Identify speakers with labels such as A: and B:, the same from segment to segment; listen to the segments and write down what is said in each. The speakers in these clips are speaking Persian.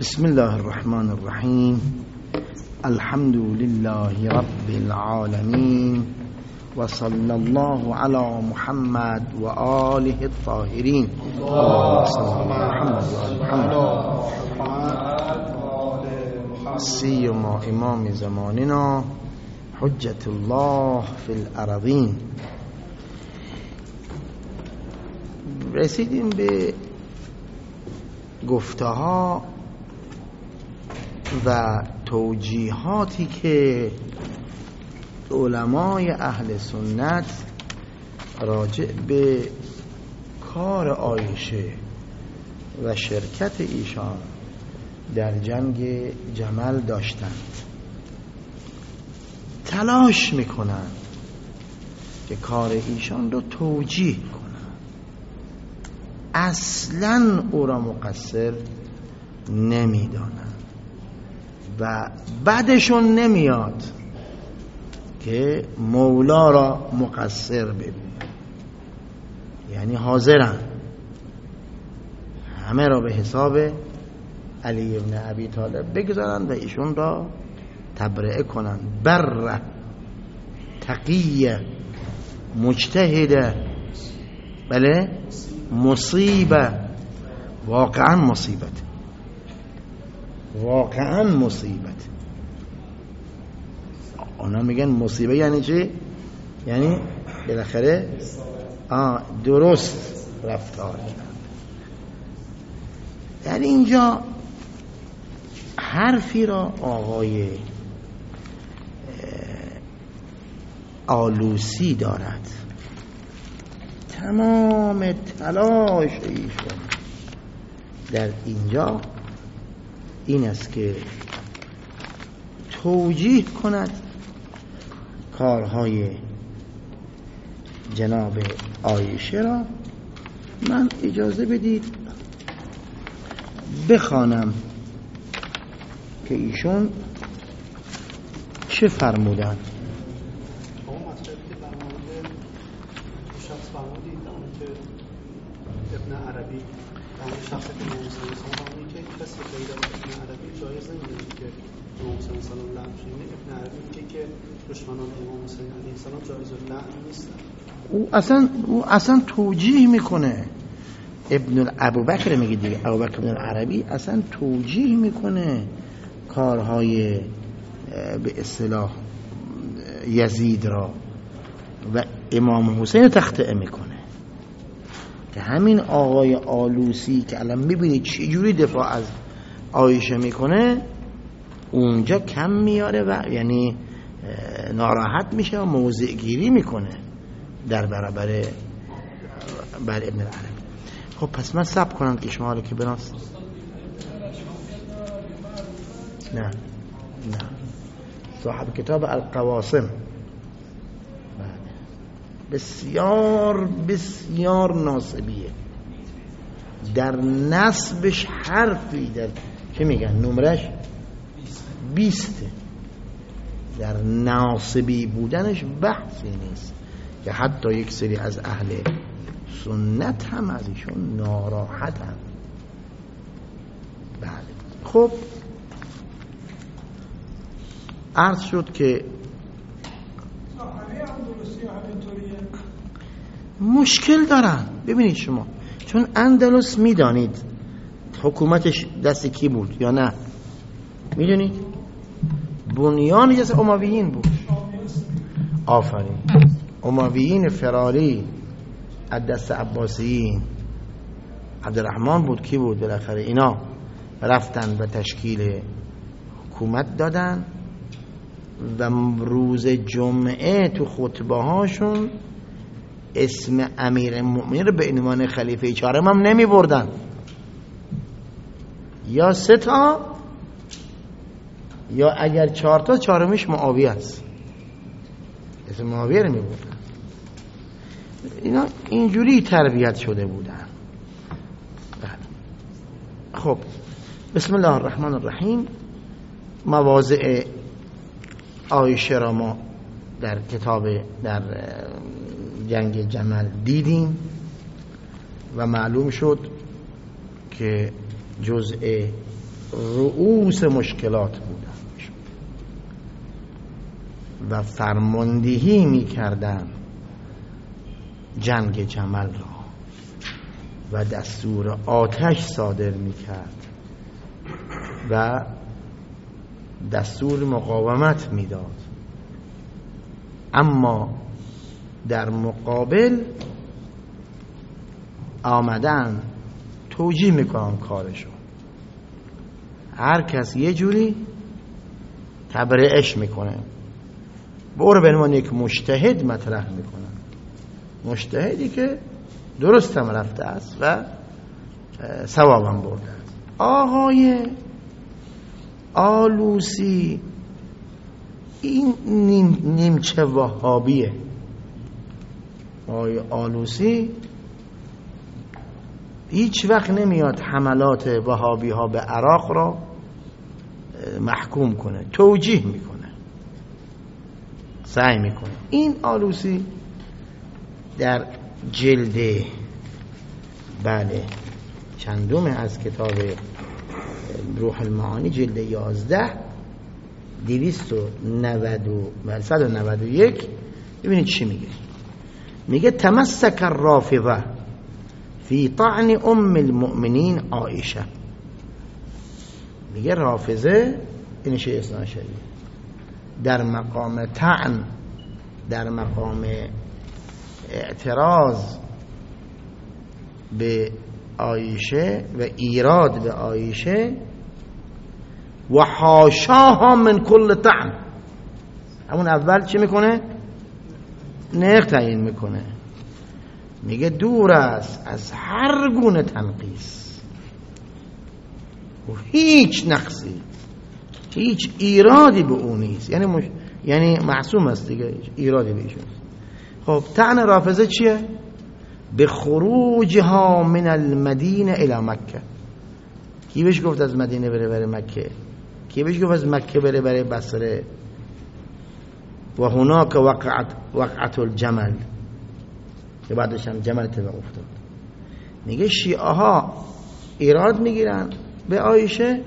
A: بسم الله الرحمن الرحیم. الحمد لله رب العالمین و صلی الله علی محمد و آله الطاهرین. سیما امام زماننا حجت الله فی الارضین. رسیدیم به گفته‌ها و توجیهاتی که علمای اهل سنت راجع به کار عایشه و شرکت ایشان در جنگ جمل داشتند. تلاش میکنند که کار ایشان رو توجیه کنند، اصلاً او را مقصر نمیدانند و بعدشون نمیاد که مولا را مقصر ببینند. یعنی حاضرن همه را به حساب علی ابن ابی طالب بگذارن و ایشون را تبرئه کنن. بر تقیه مجتهده، بله مصیبه، واقعا مصیبت، واقعا مصیبت. اونا میگن مصیبه یعنی چی؟ یعنی بالاخره درست رفتار کرد. یعنی اینجا حرفی را آقای آلوسی دارد. تمام تلاش ایشون در اینجا این است که توجیه کند کارهای جناب عایشه را. من اجازه بدید بخوانم که ایشون چه فرمودن.
B: ابن عربی همون شخصی که محسن سلام که کسی غیر ابن عربی جایز نمیدونه که محسن سلام لعن شه. ابن عربی میگه که دشمنان امام حسین علیه السلام جایز اللعن نیستن.
A: او اصلا توجیه میکنه. ابن ابوبکر میگه دیگه، ابوبکر ابن عربی اصلا توجیه میکنه کارهای به اصطلاح یزید را و امام حسین تخطئه میکنه. که همین آقای آلوسی که الان میبینید چجوری دفاع از عایشه میکنه، اونجا کم میاره و یعنی ناراحت میشه و موضع گیری میکنه در برابر بر ابن العربی. خب پس من صبر کنم که شما حالا که بناست نه صاحب کتاب القواسم بسیار بسیار ناسبیه. در نسبش حرفی در چه میگن نمرش 20. در ناسبی بودنش بحثی نیست که حتی یک سری از اهل سنت هم از ایشون ناراحت هم. بله خب عرض شد که مشکل دارن. ببینید شما، چون اندلس میدانید حکومتش دست کی بود یا نه؟ میدونید بنیان جز امویین بود. آفرین، امویین فراری از دست عباسیین. عبدالرحمن بود کی بود؟ بالاخره اینا رفتن و تشکیل حکومت دادن و روز جمعه تو خطبه هاشون اسم امیر المؤمنین رو به عنوان خلیفه چهارم هم نمی بردن. یا 3 تا یا اگر 4 تا چهارمیش معاویه است. اسم معاویه رو می بردن. اینا اینجوری تربیت شده بودن. خب بسم الله الرحمن الرحیم. مواضع عایشه را ما در کتاب در جنگ جمل دیدیم و معلوم شد که جزء رؤوس مشکلات بودن و فرماندهی میکردن جنگ جمل را و دستور آتش صادر میکرد و دستور مقاومت میداد، اما در مقابل آمدن توجیه میکنن کارشو. هر کس یه جوری تبرئه‌اش میکنه، برو به عنوان یک مجتهد مطرح میکنن، مجتهدی که درست هم رفته است و ثوابم برده است. آقای آلوسی این نیمچه وهابیه. آقای آلوسی هیچ وقت نمیاد حملات وهابی ها به عراق را محکوم کنه، توجیه میکنه، سعی میکنه. این آلوسی در جلد چندم از کتاب روح المعانی، جلد 11 191 ببینید چی میگه. میگه تمسک الرافضه فی طعن ام المؤمنین عایشه. میگه رافضه این شیعه اثناعشری در مقام طعن، در مقام اعتراض به عایشه و ایراد به عایشه و حاشاها من کل طعن، همون اول چی میکنه؟ نرخ تعیین میکنه. میگه دور است از هر گونه تنقیص و هیچ نقصی، هیچ ایرادی به اون نیست، یعنی معصوم است دیگه، ایرادی به ایشون. خب طعن رافضه چیه؟ به خروجها من المدینه الی مکه. کی بهش گفت از مدینه بره مکه؟ کی بهش گفت از مکه بره بصره؟ و هناک وقعت الجمل، که بعدش هم جمل اتفاق افتاد. میگه شیعه ها ایراد میگیرن به عایشه،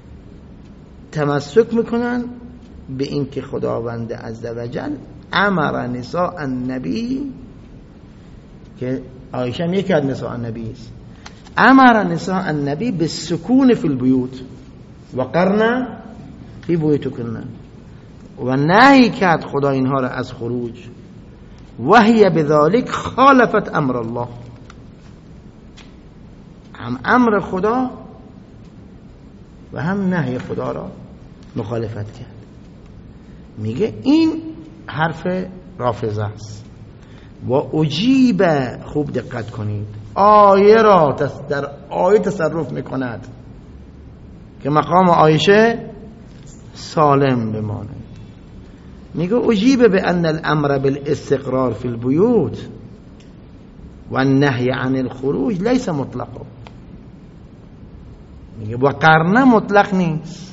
A: تمسک میکنن به این که خداوند عزوجل امر نساء النبی، که عایشه هم یکی از نساء النبی است، امر نساء النبی بالسکون فی البیوت و قرن فی بیوتکن، و نهی کرد خدا اینها را از خروج، و هی بذالک خالفت امر الله، هم امر خدا و هم نهی خدا را مخالفت کرد. میگه این حرف رافضه است. و اجیب، خوب دقت کنید، آیه را در آیه تصرف میکند که مقام عایشه سالم بمانه. میگه اجیب به ان الامر بالاستقرار فی البیوت و النهی عن الخروج لیس مطلقا. میگه و قرنه مطلق نیست،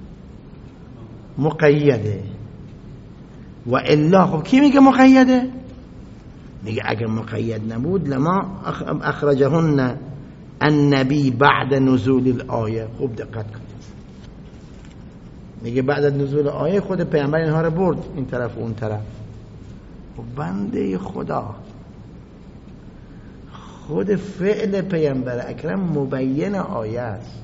A: مقیده. و الا، خب کی میگه مقیده؟ میگه اگر مقید نبود لما اخرجهن النبی بعد نزول الآیه. خوب دقت کنید، میگه بعد از نزول آیه خود پیامبر اینها رو برد این طرف و اون طرف. و بنده خدا، خود فعل پیامبر اکرم مبین آیه است،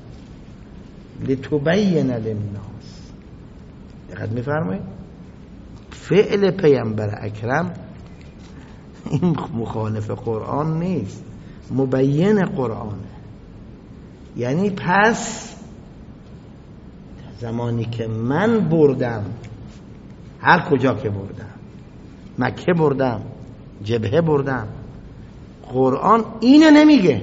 A: لتبین للناس. دقت میفرمایید، فعل پیامبر اکرم این مخالف قرآن نیست، مبین قرآنه. یعنی پس زمانی که من بردم، هر کجا که بردم، مکه بردم، جبهه بردم، قرآن اینه نمیگه،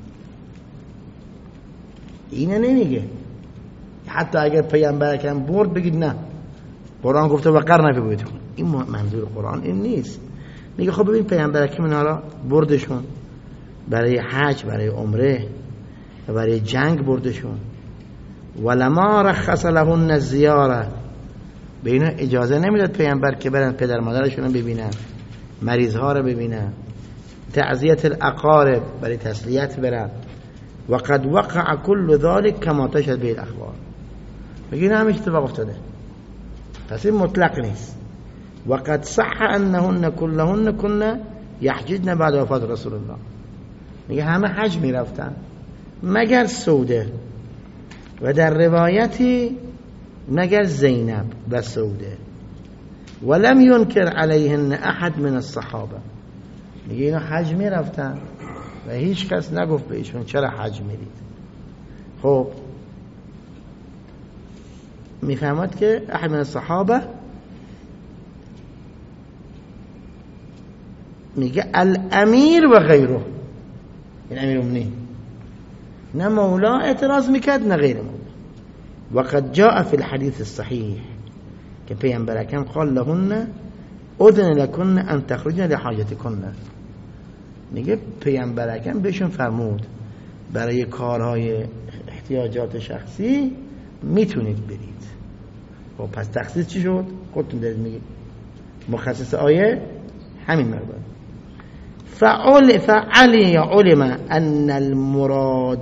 A: اینه نمیگه. حتی اگر پیامبر اکرم برد بگید نه، قرآن گفته وقر نفی کن، این منظور قرآن این نیست. میگه خب ببین پیامبر اکرم اینا را بردشون برای حج، برای عمره و برای جنگ بردشون. ولما رخص لهن الزیاره، به اینا اجازه نمیداد پیامبر که برن پدر مادرشون رو ببینن، مریض ها رو ببینن، تعزیت الاقارب، برای تسلیت برن، وقد وقع كل ذلك كما تشهد به الاخبار. بگین همش اتفاق افتاده، پس این مطلق نیست. وقد صح انهن كلهن كنا يحججن بعد وفات رسول الله. میگه همه حج میرفتن مگر سوده، و در روایتی مگر زینب و سوده. ولم ينكر عليهن احد من الصحابه. میگه اینا حج میرفتن و هیچ کس نگفت به ایشون چرا حج میرید. خب میفهمد که احد من الصحابه میگه الامیر و غیره، این امیر امنی، نه مولا اعتراض میکرد نه غیر مولا. وقد جاء في الحديث الصحيح که پیامبر اکرم قال لهن اذن لكن ان تخرجن لحاجتكن. میگه پیامبر اکرم بهشون فرمود برای کارهای احتیاجات شخصی میتونید برید. خب پس تخصیص چی شد؟ خودتون دارید میگید، مخصص آیه همین مقدار. فعلی علم ان المراد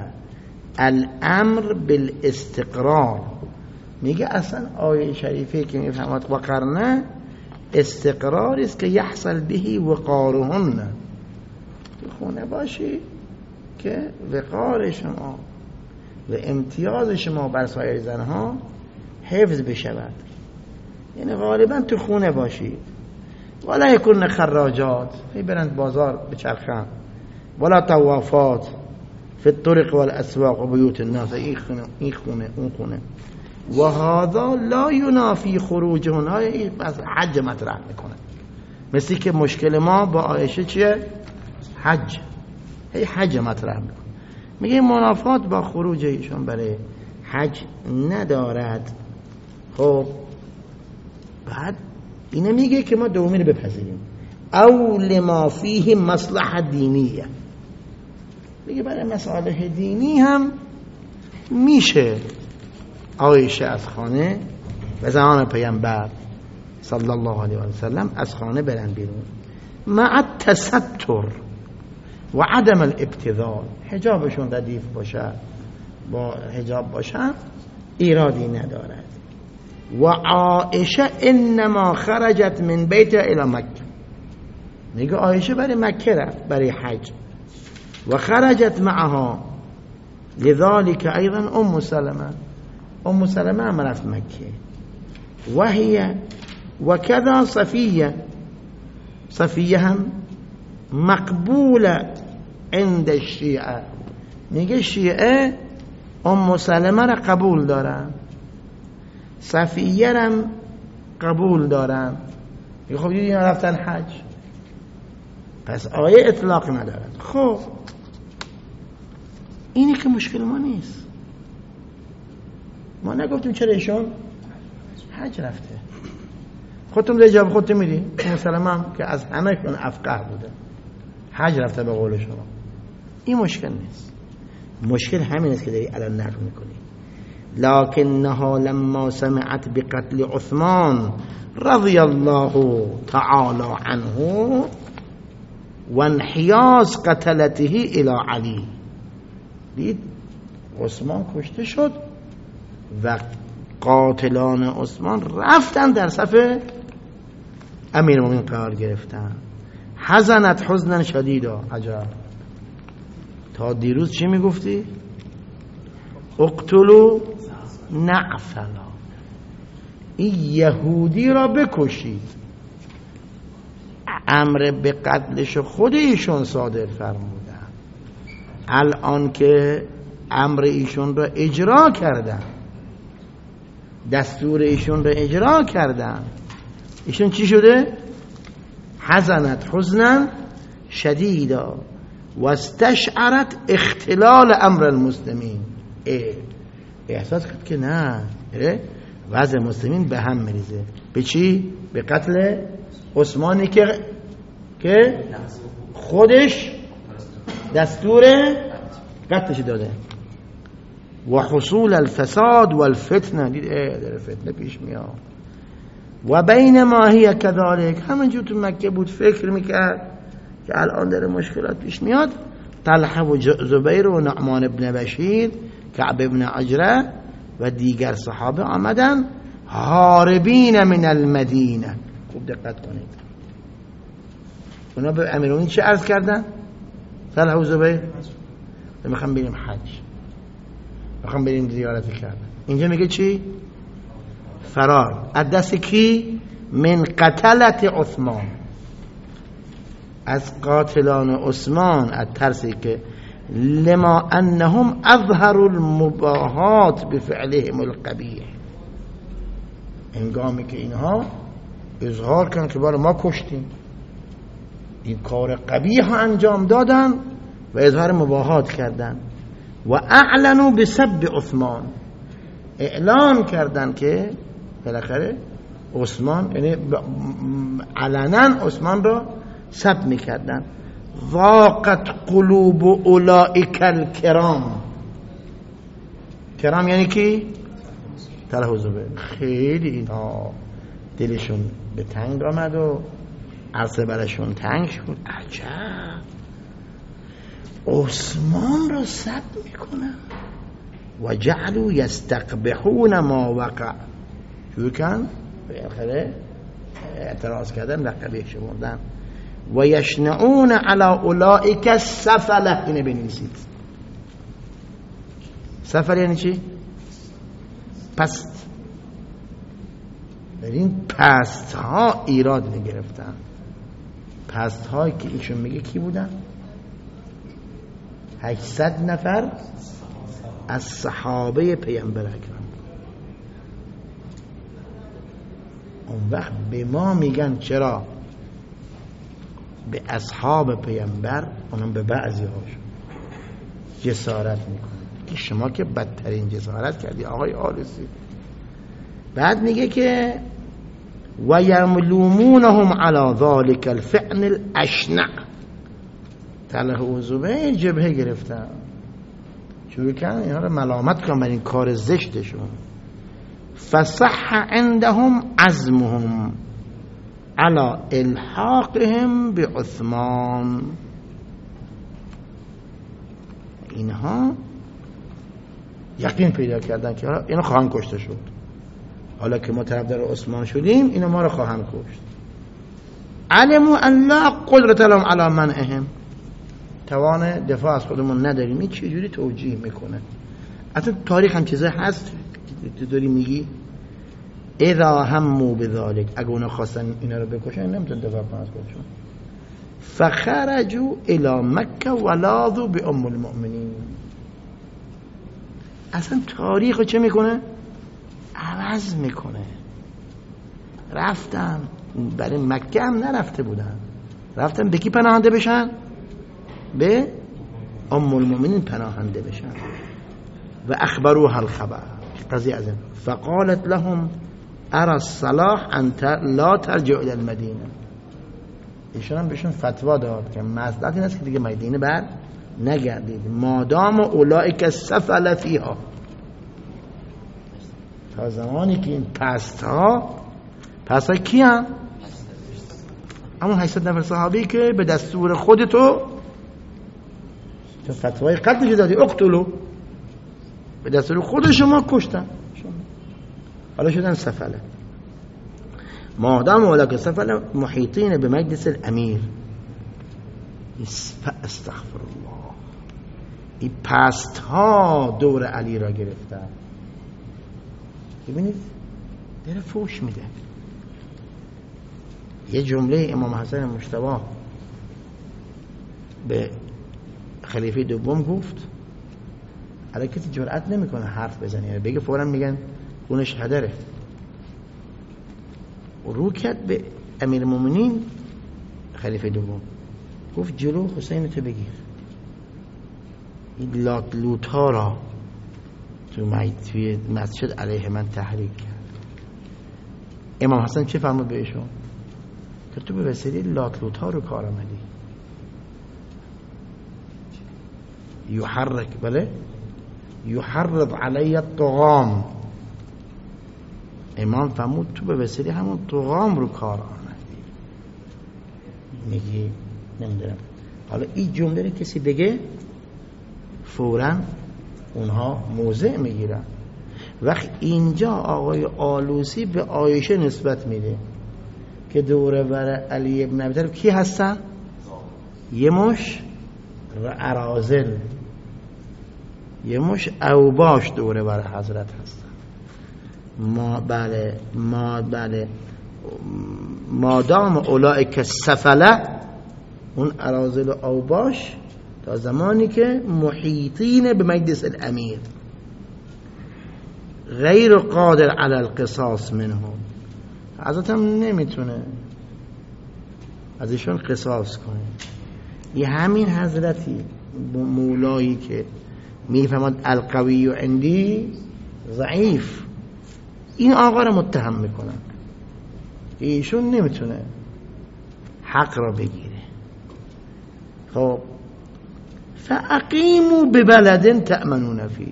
A: الامر بالاستقرار. میگه اصلا آیه شریفه که میفهمد وقرنه استقرار است که یحصل بهی وقارهن، تو خونه باشی که وقار شما و امتیاز شما بر سایر زنها حفظ بشود. یعنی غالبا تو خونه باشی، ولا یکن خراجات، برند بازار بچرخن، ولا طوافات فی الطرق والاسواق و بیوت الناس، این خونه اون خونه. و هذا لا ینافی خروجهن، های بس حج مطرح میکنه. مثل که مشکل ما با عایشه چیه؟ حج، هی حج مطرح میکنه. میگه منافات با خروج ایشون برای حج ندارد. خب بعد اینه میگه که ما دومی رو بپذیریم، او لما فیه مصلحه دینیه. میگه برای مصالح دینی هم میشه عایشه از خانه و زمان پیامبر صلی الله علیه و سلم از خانه برن بیرون، مع التستر و عدم الابتذال. حجابشون ردیف باشه، با حجاب باشن ایرادی ندارد. و عایشه انما خرجت من بیت الی مکه. میگه عایشه برای مکه رفت برای حج و خرجت معها، لذلك ایضا ام سلمه هم رفت مکه. و هی و کذا صفیه هم مقبوله عند الشیعه. میگه شیعه ام سلمه را قبول دارن، صفیه را قبول دارن. میگه خب دیدی اینا رفتن حج، پس آیه اطلاق ندارد. خب اینه که مشکل ما نیست. ما نگفتیم چرا ایشون حج رفته، خودتون در جواب خودتون میدی. مسلمه هم که از همه کن افقه بوده حج رفته به قول شما، این مشکل نیست. مشکل همین است که داری الان نقل میکنی. لکنها لما سمعت بقتل عثمان رضی الله تعالی عنه و انحیاز قتلته الى علی. دید عثمان کشته شد و قاتلان عثمان رفتن در صف امیرالمومنین قرار گرفتن. حزنت حزنا شدیدا. عجب، تا دیروز چی میگفتی؟ اقتلوا نعفلا، این یهودی را بکشید. امر به قتلش خود ایشون صادر فرمودن، الان که امر ایشون را اجرا کردن، دستور ایشون را اجرا کردن، ایشون چی شده؟ حزنت حزنا شدیدا و استشعرت اختلال امر المسلمین. احساس کرد که نه وضع مسلمین به هم میریزه. به چی؟ به قتل عثمانی که خودش دستور قتلش داده. و حصول الفساد والفتنه. دید داره فتنه پیش میاد. و بینما هی کذالک، همینجور تو مکه بود فکر میکرد که الان داره مشکلات پیش میاد. طلحه و زبیر و نعمان ابن بشیر، کعب ابن عجره و دیگر صحابه آمدن هاربین من المدینه. خوب دقت کنید، اونا به امیرالمومنین چه عرض کردن؟ طلحه و زبیر میخوام بریم حج، میخوام بریم زیارت کردن. اینجا میگه چی؟ فرار از دست کی؟ من قتلت عثمان، از قاتلان عثمان، از ترسی که لما انهم اظهروا المباهات بفعلهم القبیح، هنگامی که اینها اظهار کردن که بله ما کشتیم، این کار قبیح انجام دادن و اظهار مباهات کردن. و اعلنوا بسب عثمان، اعلان کردن که بالاخره عثمان، یعنی علنا عثمان را سب میکردن. ضاقت قلوب اولئک الکرام، کرام یعنی کی؟ طلحه و زبیر. خیلی اینها دلشون به تنگ آمد و عرصه برشون تنگ شد. عجب، عثمان را سب میکنن. و جعلوا یستقبحون ما وقع، شروع کن به آخره اعتراض کردن و قبیح شمردن. و یشنعون علی اولئک السفله، اینه بنویسید. سفل یعنی چی؟ پست. در این پست ها ایراد میگرفتن. پست هایی که ایشون میگه کی بودن؟ 800 نفر از صحابه پیامبر اکرم. اون وقت به ما میگن چرا به اصحاب پیامبر، اونم به بعضی هاشون جسارت میکنه که شما که بدترین جسارت کردی آقای آلوسی. بعد میگه که و یملومونهم علی ذلک الفعل الاشنع، طلحه و زبیر جبهه گرفتن، شروع کردن اینها رو ملامت کردن بر این کار زشتشون. فصح عندهم عزمهم علی الحاقهم بعثمان، اینها یقین پیدا کردن که اینو خواهند کشته شد. حالا که ما طرفدار عثمان شدیم، اینو ما رو خواهند کشت. علموا ان لا قدرت لهم علی منعهم، توان دفاع از خودمون نداریم. این چجوری توجیه میکنه؟ اصلا تاریخ هم چیزه هست تو داری میگی اذا هموا بذلك، اگه اونا خواستن اینا رو بکشن نمیتون دفاع کنن از خودشون. فخرجوا الى مکه ولاذوا بام المؤمنین. اصلا تاریخ چه میکنه؟ عوض میکنه. رفتن برای مکه هم نرفته بودن، رفتن به کی پناهنده بشن؟ به ام المؤمنین پناهنده بشن. و اخبروها الخبر، قضیه از این. فقالت لهم ارى الصلاح انت لا ترجع الى المدینه. ایشون هم بهشون فتوا داد که مصلحت این است که دیگه مدینه بر نگردید مادام اولئک السفل فیها، تا زمانی که این پست ها کی هم؟ همون 800 نفر صحابی که به دستور خودتو تو فتوای قتل که دادی اقتلو، به دستور خود شما کشتن، حالا شدن سفله. مادام اولئک السفله محیطین به مجلس الامیر. استغفر الله، این پست ها دور علی را گرفتن. ببینید داره فوش میده. یه جمله امام حسن مجتبی به خلیفه دوم گفت، حالا کسی جرئت نمیکنه حرف بزنه، بگه فوراً میگن خونش هدره. و رو کرد به امیر المومنین خلیفه دوم، گفت جلو حسین تو بگیر، این لوت ها را توی مسجد علیه من تحریک کرد. امام حسن چه فرمود بهشون؟ که تو به وسیله لوت ها رو کار آمدی. یحرک، بله، یحرض علی الطغام. امام فرمود تو به وسیله همون طغام رو کار آمدی. میگی نمیدونم، حالا این جمله رو کسی بگه فوراً اونها موضع میگیرن. وقت اینجا آقای آلوسی به عایشه نسبت میده که دوره بر علی ابن ابی طالب کی هستن؟ یه مش اراذل، یه مش اوباش دوره بر حضرت هستن. بله مادام اولئک السفله، اون اراذل و اوباش تا زمانی که محیطین به مجلس الامیر غیر قادر علی القصاص منهم، حضرت هم نمیتونه ازشون قصاص کنه. یه همین حضرتی مولایی که میفهمد القوی عندی ضعیف، این آقا رو متهم میکنن، ایشون نمیتونه حق را بگیره. خب فاقیموا ببلد تأمنون فیه،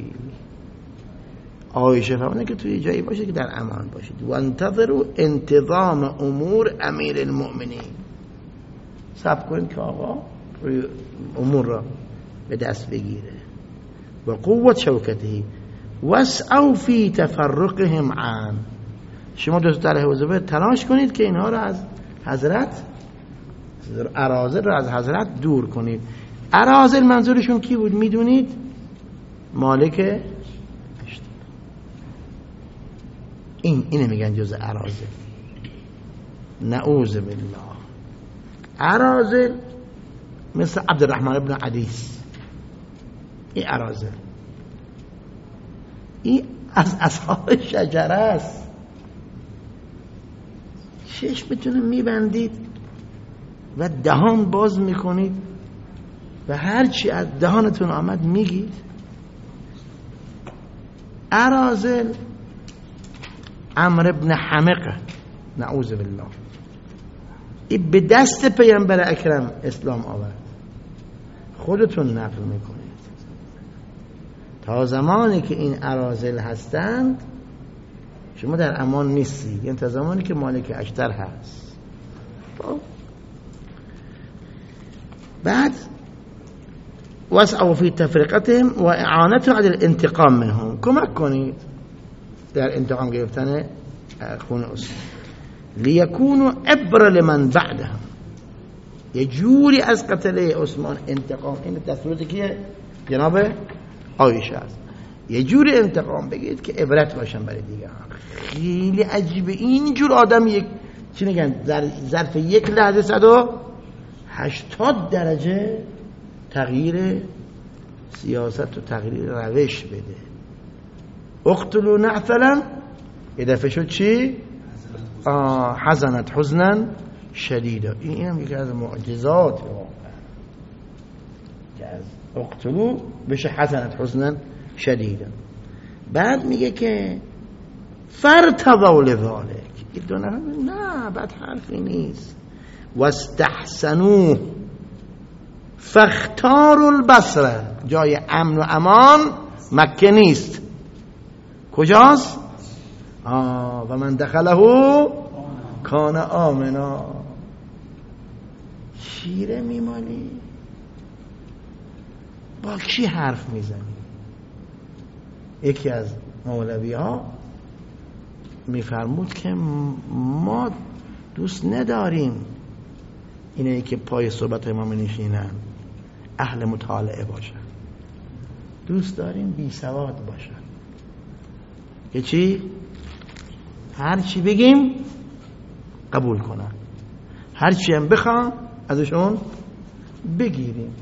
A: عایشه فرمونه که توی جایی باشه که در امان باشید. و انتظروا انتظام امور امیر المؤمنین، صبر کنید که آقا امور را به دست بگیره. و قوت شوکته وسعوا فی تفرقهم عن، شما دوست علیه و تلاش کنید که اینها را از حضرت، اراذل را از حضرت دور کنید. اراذل منظورشون کی بود میدونید؟ مالک اینه میگن جز اراذل. نعوذ بالله. اراذل مثل عبدالرحمن ابن عدیس، این اراذل، این از اصحاب شجره است. چشمتون میبندید و دهان باز میکنید و هرچی از دهانتون آمد میگید. اراذل عمرو ابن حمقه، نعوذ بالله، این به دست پیامبر اکرم اسلام آورد. خودتون نقل میکنید. تا زمانی که این اراذل هستند شما در امان نیستید، یعنی تا زمانی که مالک اشتر هست. بعد وسعوا فی تفرقتهم و اعانتهم علی الانتقام منهم، کمک کنید در انتقام گرفتن خون عثمان. لیکونوا عبره لمن بعدهم، یه جوری از قتل عثمان انتقام، این تصویری که جناب عایشه است، یه جوری انتقام بگیرید که عبرت باشن برای دیگران. خیلی عجیبه اینجور آدم یک چی میگن ظرف یک لحظه 180 درجه تغییر سیاست و تغییر روش بده. اقتلوا نعفلا، یه دفعه شد چی؟ حزنت حزنا شدیدا. این هم یکی از معجزات واقعا که از اقتلوا بشه حزنت حزنا شدیدا. بعد میگه که فرتضوا لذلک، این دو نفر نه بعد حرفی نیست. واستحسنوه فاختاروا البصره، جای امن و امان مکه نیست، کجاست؟ و من دخله کان آمنا. شیره میمالی، با کی حرف میزنی؟ یکی از مولوی ها میفرمود که ما دوست نداریم اینه که پای صحبت ما نشینن اهل مطالعه باشن، دوست داریم بی سواد باشن که چی؟ هر چی بگیم قبول کنن، هر چی هم بخوام ازشون بگیریم.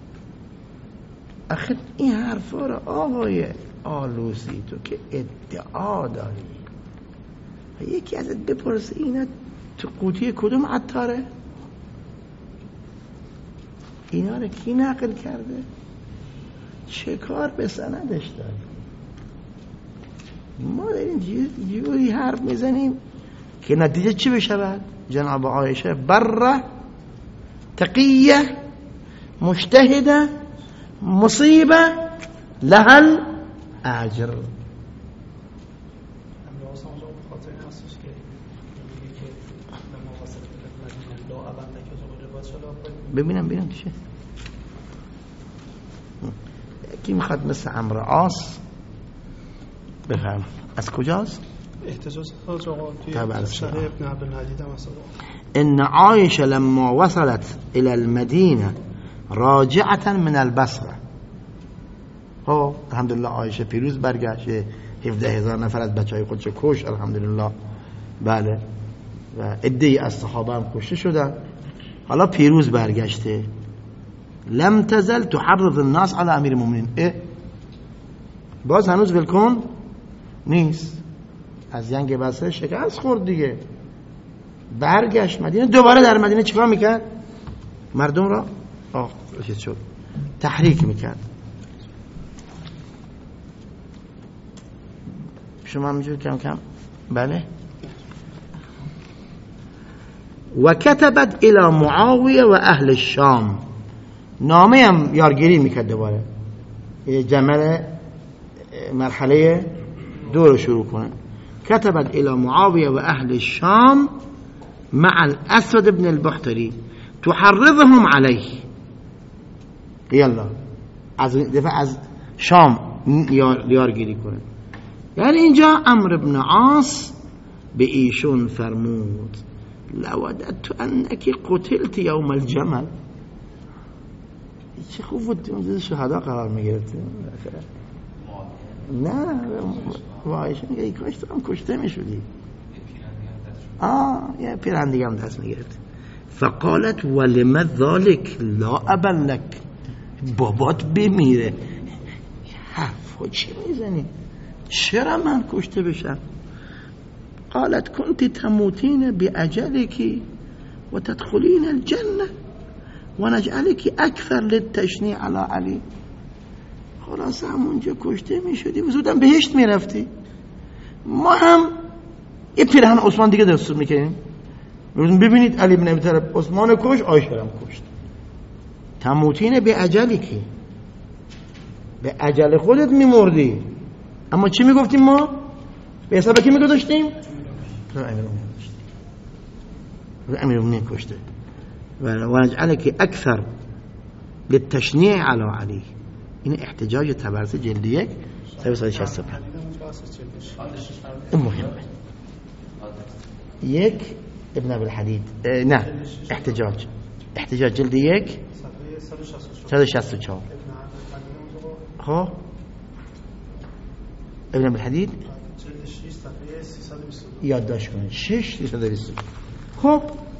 A: آخه این حرفا رو آقای آلوسی تو که ادعا داری، یکی ازت بپرسه اینا تو قوطی کدوم عطاره؟ اینا رو کی نقل کرده؟ چه کار به سندش داری؟ ما داریم جوری حرف میزنیم که نتیجه چی بشود؟ جناب عایشه بره تقیه مجتهده مصیبه لهل اجر. ببینم چیه کی میخواد مثل عمرو عاص بفهم از کجاست؟
B: احتجاج خارج آقا توی شرح ابن عبدالحدید هم هست.
A: ان عایشه لما وصلت الى المدینه راجعه من البصره. الحمدلله عایشه پیروز برگشت، 17,000 نفر از بچهای خودش کش الحمدلله. بله و عده‌ای از صحابه هم کشته شدن. حالا پیروز برگشته. لم تزل تحرض الناس على امیر المؤمنین. باز هنوز ولکن نیست. از جنگ بصره شکست خورد دیگه، برگشت مدینه. دوباره در مدینه چیکار میکرد؟ مردم را چیز شد تحریک میکرد. شما همینجور کم کم. بله. و کتبت الى معاویه و اهل الشام. نامه هم یارگیری میکرد دوباره، جمل مرحله دو رو شروع کنه. كتبت الى معاوية واهل الشام مع الاسود بن البحتري تحرضهم عليه. يلا از دفعه از شام یارگیری کنه. یعنی اینجا عمرو بن عاص به ایشون فرمود لوددت انك قتلت يوم الجمل. چه خوب بود اون شهدا قرار میگرفت. نه وایش میگه کاش تو هم کشته میشدی. یه پیرهن دیگه هم دست میگرفت. فقالت ولم ذلك لا ابا لك. بابات بمیره حرفا چی میزنی؟ چرا من کشته بشم؟ قالت كنت تموتين بأجلك وتدخلين الجنة ونجعلك أكثر للتشنيع على علي. خلاص همونجا کشته میشدی و زودم بهشت میرفتی. ما هم یه پیرهن عثمان دیگه دستور میکنیم. ببینید علی بن ابی طالب عثمان کش، عایشه هم کشت. تموتین به اجلی کی؟ به اجل خودت میمردی. اما چی میگفتیم ما؟ به حساب کی میگذاشتیم؟ امیرالمومنین کشته. و نجعلک اکثر للتشنیع علی علی. این احتجاج تبرزی جلد 1 صفحه 165. این مهمه. 1 ابن ابی الحدید نه احتجاج جلد 1 صفحه 164. خب ابن ابی الحدید
B: جلد 6 صفحه 322
A: یادداشت کنید. 6 322. خب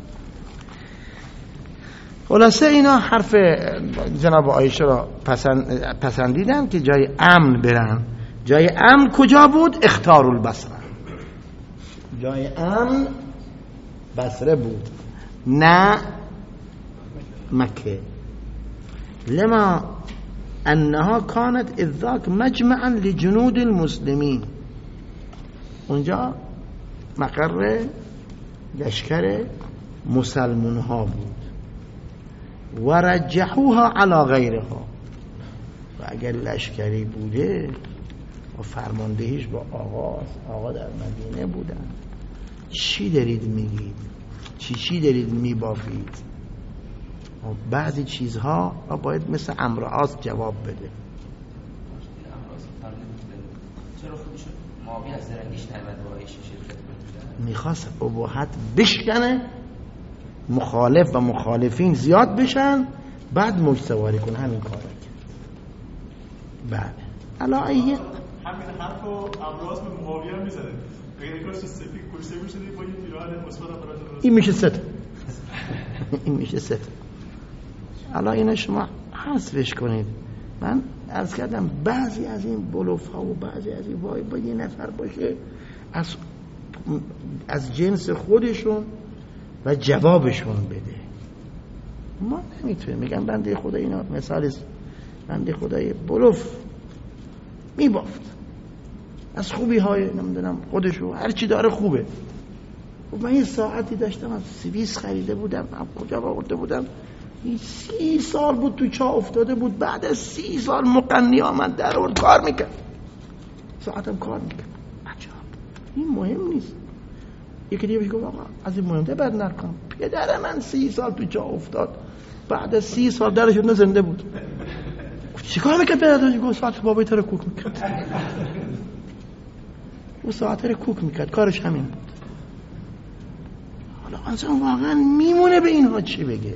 A: خلاصه اینا حرف جناب عایشه را پسندیدن که جای امن برن. جای امن کجا بود؟ اختار البصره. جای امن بصره بود، نه مکه. لما انها كانت اذ ذاك مجمعا لجنود المسلمین. اونجا مقر لشکر مسلمان ها بود. و رجحوها علی غیرها. و اگر لشکری بوده و فرماندهیش با آقا در مدینه بودن، چی دارید میگید؟ چی دارید میبافید؟ بعضی چیزها باید مثل عمرو عاص جواب بده.
C: چرا خودش معاویه از درنگیش نمیاد با عایشه شرکت کنه؟
A: میخواست اباحت بشکنه، مخالف و مخالفین زیاد بشن، بعد موج سواری کنه. همین کار کرد. بله علایه
D: همین حرفو عمرو عاص به معاویه هم میزنه. اگر کاش سپی کشته میشد با یه پیراهن مثبت برات
A: این میشه ست. این میشه ست. حالا اینا شما حذفش کنید. من عرض کردم بعضی از این بلوف ها و بعضی از این وای با یه نفر باشه از جنس خودشون و جوابشون بده. ما نمیتونیم. میگم بنده خدا اینا مثال بنده خدای بلوف میبافت از خوبی های نمیدونم خودشو هر چی داره خوبه. و من یه ساعتی داشتم از سوئیس خریده بودم، کجا آورده بودم، 30 سال بود تو چاه افتاده بود. بعد از 30 سال مقنی آمد در آورد کار میکرد. ساعتم کار میکرد. عجب. این مهم نیست. یکی دیگه بهش گفت آقا از این مهمه بعد نکن. پدر من 30 سال تو چاه افتاد، بعد از 30 سال درش زنده بود. چیکار میکنه پدر؟ گفت ساعت بابای تو رو کوک میکرد. او ساعت رو کوک میکرد، کارش همین بود. حالا اصلا واقعا میمونه به اینها چی بگه؟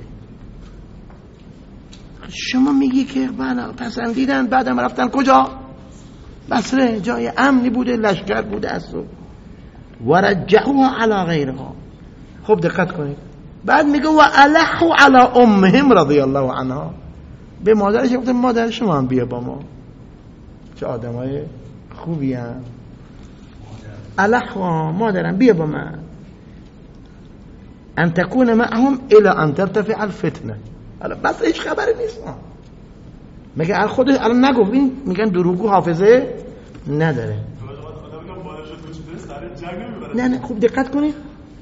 A: شما میگی که بله پسندیدن، بعدم رفتن کجا؟ بصره، جای امنی بوده، لشکر بوده از تو ورجعوها علی غیرها. خب دقت کنید، بعد میگه و الحوا علی امهم رضی الله عنها، به مادرش گفت مادر شما هم بیا با ما. چه آدمای خوبی هم. الحوا مادرم بیا با من، ان تكون معهم الى ان ترتفع الفتنه. حالا بس هیچ خبری نیست. میگه خودش الان نگفت، این میگن دروغگو حافظه نداره. نه خوب دقت کنید،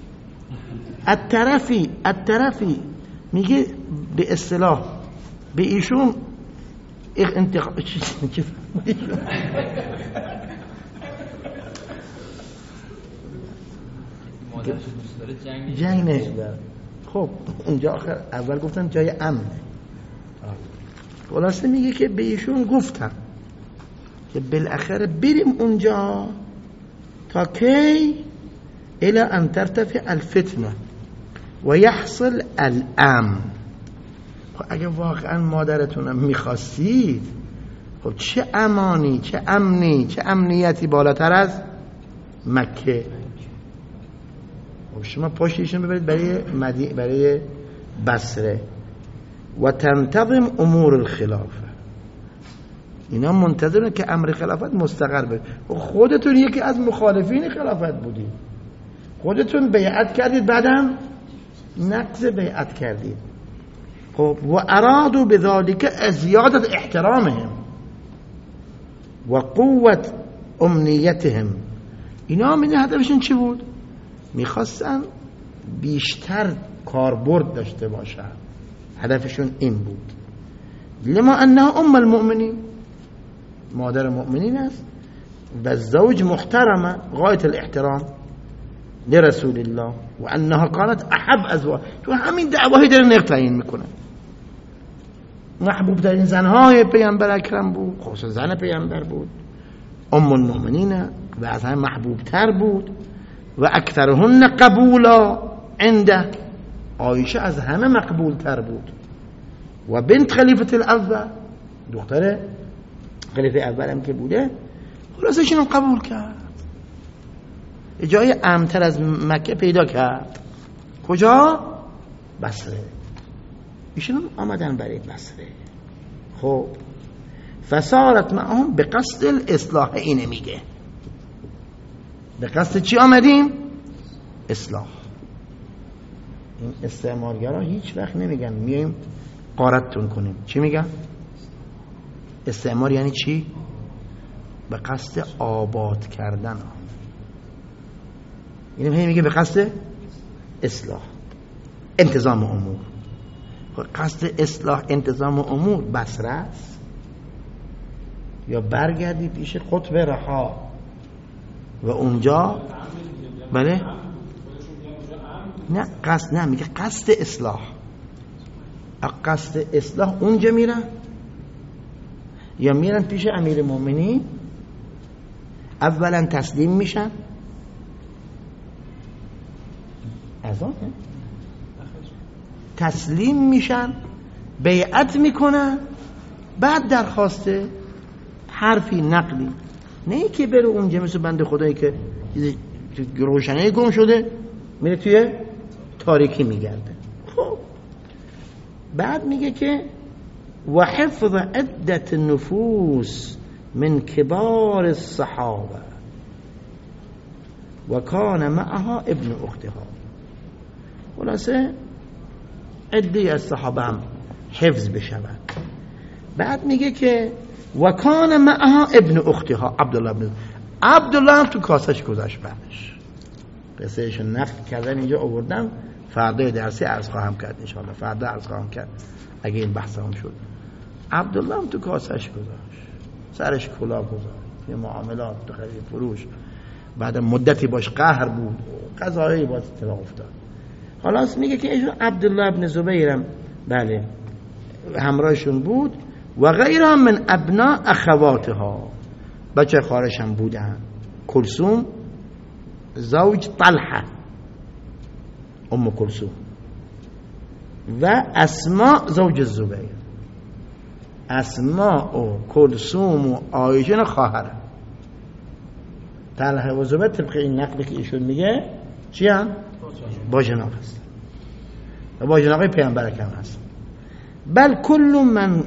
A: الطرفی میگه به اصطلاح به ایشون انتقام جنگ نشد. خب اونجا آخر اول گفتن جای امنه. خلاصه میگه که به ایشون گفتم که بالاخره بریم اونجا تا کی الى ان ترتفع الفتنه و یحصل الامن. خب اگه واقعا مادرتونم میخواستید، خب چه امانی، چه امنی، چه امنیتی بالاتر از مکه؟ خب شما پشتیشون ببرید برای بصره و تنتظم امور الخلافه. اینا منتظرن که امر خلافت مستقر بشه. خودتون یکی از مخالفین خلافت بودید، خودتون بیعت کردید، بعدم نقض بیعت کردید. خب و ارادوا بذلك زیادت احترامهم و قوت امنیتهم. اینا من هدفشون چی بود؟ میخواستن بیشتر کاربرد داشته باشن، هدفشون این بود. لما انها ام المؤمنین، مادر مؤمنین است و زوج محترمه غایت الاحترام لرسول الله و انها كانت احب ازواج. تو همین دعواهی داره نقد تعیین میکنه. محبوب ترین زنهای پیامبر اکرم بود، خصوصا زن پیامبر بود، ام المؤمنین و از همه محبوب تر بود و اکثرهن قبولا عنده. عایشه از همه مقبول تر بود و بنت خلیفه الاول، دختر خلیفه اول هم که بوده، خلاصش اینو قبول کرد. جای امن‌تر از مکه پیدا کرد. کجا؟ بصره. ایشون آمدن برای بصره. خب فسارت معهم به قصد الاصلاح. اینه میگه به قصد چی آمدیم؟ اصلاح. این استعمارگرا هیچ وقت نمیگن میایم غارتتون کنیم. چی میگن؟ استعمار یعنی چی؟ به قصد آباد کردن. این هم میگه به قصد اصلاح، انتظام امور. قصد اصلاح انتظام امور بصره است یا برگردی پیش قطب رها و اونجا بله نه قصد، نه میگه قصد اصلاح. قصد اصلاح اونجا میرن یا میرن پیش امیر مومنین، اولا تسلیم میشن، تسلیم میشن، بیعت میکنن، بعد درخواست حرفی نقلی، نه که بره اونجا مثل بنده خدایی که روشنه گم شده میره توی تاریکی میگرده. خب بعد میگه که و حفظ عدت نفوس من کبار الصحابه و کان معها ابن اختها. خلاصه عدی از صحابه هم حفظ بشود. بعد میگه که و کان معها ابن اختها عبدالله هم تو کاسش گذاشت. بعدش قصهش نقل کردن اینجا آوردم، فردا درسی عرض خواهم کرد انشاءالله، فردا عرض خواهم کرد اگه این بحث هم شد. عبدالله هم تو کاسش گذاشت، سرش کلاه گذاشت، یه معاملات تو خرید فروش، بعد مدتی باش قهر بود، قضایی باز اتفاق افتاد. خلاص میگه که ایشون عبدالله ابن زبیرم بله همراهشون بود و غیرها من ابناء اخواتها، بچه خالش هم بودن، کلثوم زوج طلحه ام کلثوم و اسماء زوج الزبیر. اسماء و کلثوم و عایشه خواهره. طلحه و زبیر طبق این نقلی که ایشون میگه چی هم؟ با جناب هست و با جناب پیامبر اکرم هست. کل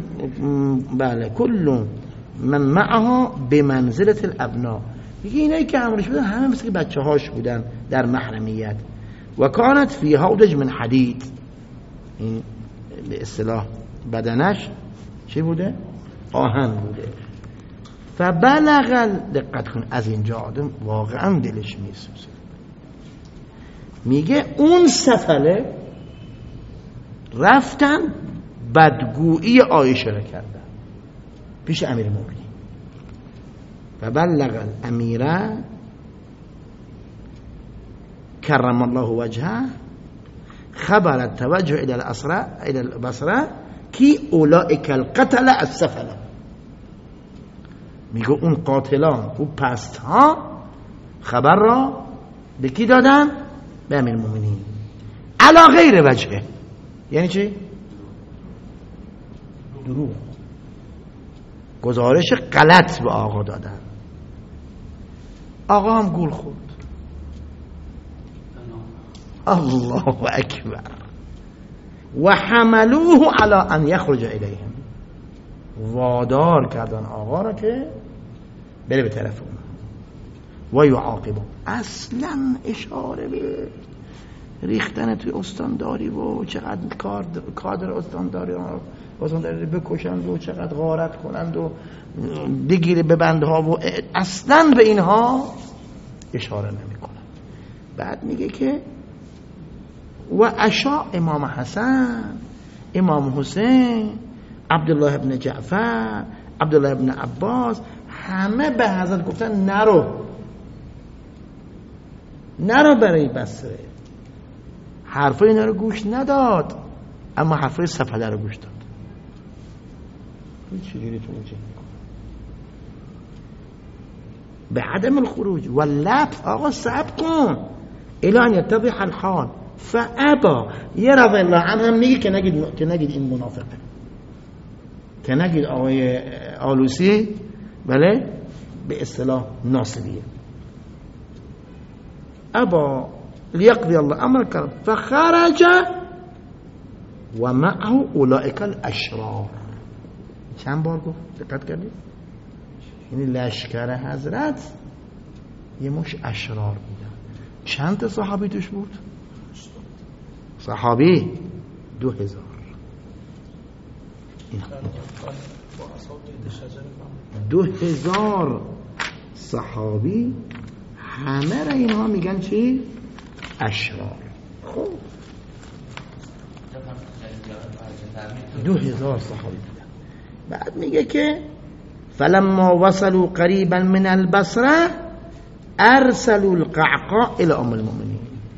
A: من معها بمنزله الابناء، میگه اینایی که امرش بودن همه مثل که بچه هاش بودن در محرمیت. و کانت فی هودج من حدید، این به اصطلاح بدنش چی بوده؟ آهن بوده. فبلغ، دقت کن از اینجا آدم واقعا دلش میسوزه، میگه اون سفله رفتن بدگویی عایشه را کردن پیش امیر مومنین. فبلغ الامیره کرم الله وجهه خبر التوجه الى البصره کی اولئک القتل السفله. میگه اون قاتلان و پست ها خبر را به کی دادن؟ به امیر مومنین. علا غیر وجهه، یعنی چی؟ دروغ، گزارش غلط به آقا دادن. آقا هم گول خورد. الله اکبر. و حملوه علی ان یخرج الیهم، وادار کردن آقا را که بره به طرف اون. و یعاقبه، اصلا اشاره به ریختن توی استانداری و چقدر کادر استانداری رو بکشند و چقدر غارت کنند و بگیره به بندها و اصلا به اینها اشاره نمی کنند. بعد میگه که و اشاء امام حسن، امام حسین، عبدالله ابن جعفر، عبدالله ابن عباس، همه به حضرت گفتن نرو برای بصره. حرفای اینا رو گوش نداد، اما حرفای سفله رو گوش داد. چجوری تو میگی؟ به عدم الخروج و لبس. آقا صبر کن الان یتضح الحال. فابا، یه رضی الله عنه هم میگه که نگید این منافقه، که نگید آقای آلوسی بله به اصطلاح ناصبیه. ابا لیقضی الله امر کرد فخرج و معه اولئک الاشرار. چند بار گفت؟ دقت کردید؟ یعنی لشکر حضرت یه مش اشرار بودن. چند تا صحابی توش بود؟ صحابی 2000. 2000 صحابی، همه را اینها میگن چی؟ اشرار. خب 2000 صحابی بودن. بعد میگه که فلما وصلوا قریبا من البصره ارسلوا القعقاع الى ام المؤمنین.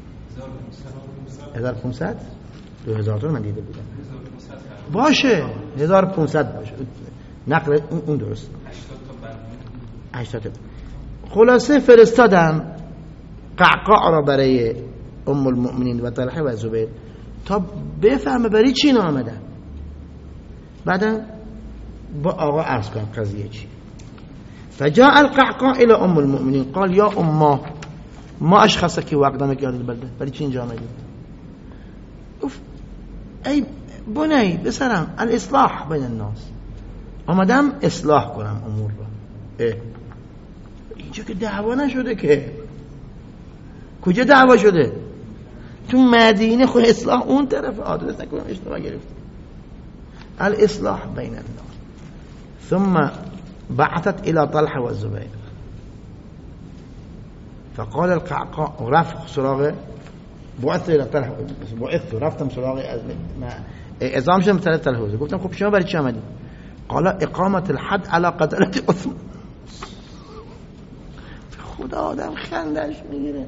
A: 1500 2000 تا من دیده بودم. باشه 1500 باشه، نقل اون درست. 80 تا. خلاصه فرستادن قعقاع را برای ام المؤمنین و طلحه و زبیر تا بفهمه برای چی آمدن. بعدا با آقا عرض کنم قضیه چی. فجاء القعقاع الى ام المؤمنین قال یا امه ما اشخصك واقدمك الى البلده، برای چی اینجا آمدید؟ گفت ای بنی بسرم الاصلاح بین الناس، آمدم اصلاح کنم امور را. اینجا که دعوا نشده، که کجا دعوا شده؟ تو مدینه خود اصلاح اون طرف. آدرس نکنم اشتباه گرفت. الاصلاح بین الناس. ثم بعثت الى طلحه و الزبیر فقال القعقاع، رفع سراغ بعثت الى طلحه، بعثت رفتم سراغ اعزام شدم طلحه و زبیر. گفتم خب شما برای چی آمدید؟ قال اقامت الحد على قتله عثمان. خدا آدم خندش میگیره.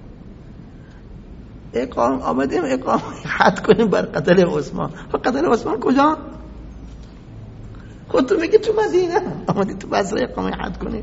A: آمدیم اقامت حد کنیم بر قتل عثمان. قتل عثمان کجا؟ خودتون میگه تو مدینه آمدی تو بصره اقامه حد کنید.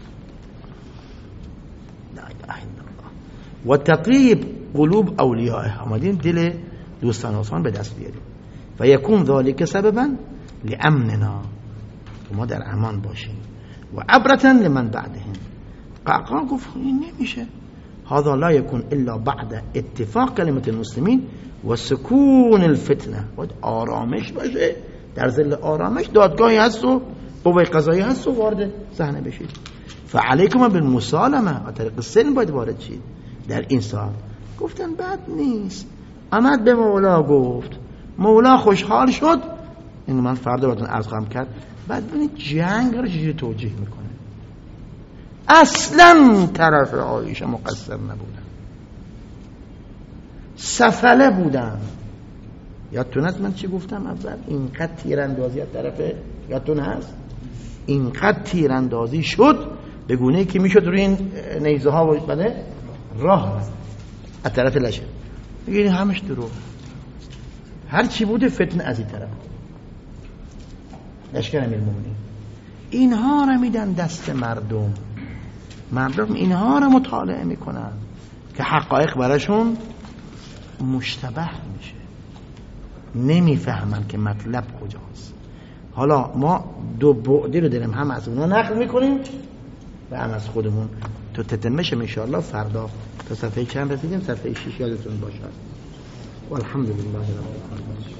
A: لا اله الا الله. و تطیب قلوب اولیائه، آمدیم دل دوستان آسان به دست بیاریم. و یکون ذالک سببا لامننا، ما در امان باشیم. و عبرتا لمن بعدهم. قعقاع گفت این نمیشه، هذا لا يكون الا بعد اتفاق کلمه المسلمین و سکون الفتنه. باید آرامش باشه، در ظل آرامش دادگاهی هست و قوه قضایی هست و وارد صحنه بشید. فعلیکم بالمسالمه، از طریق سلم باید وارد شید در این سال. گفتن بد نیست، آمد به مولا گفت، مولا خوشحال شد. این من فردا براتون عرض خواهم کرد. بعد ببینید جنگ رو چجوری توجیه میکنه. اصلا طرف عایشه مقصر نبودن، سفله بودن. یادتون هست من چی گفتم اول؟ اینقدر تیراندازی از طرف، یادتون هست اینقدر تیراندازی شد به گونه‌ای که میشد روی این نیزه ها و بده راه از طرف لشکر. میگه این همش دروغ، هر چی بوده فتنه از این طرف. لشکر امیرالمومنین اینها رو میدن دست مردم، مردم اینها رو مطالعه میکنن که حقایق براشون مشتبه میشه، نمیفهمن که مطلب کجاست. حالا ما دو بعدی رو داریم، هم از اونا نقل میکنیم و هم از خودمون. تو تتمش انشاءالله فردا تا صفحه چند رسیدیم؟ صفحه 6 یادتون باشد. والحمدلله رب العالمین.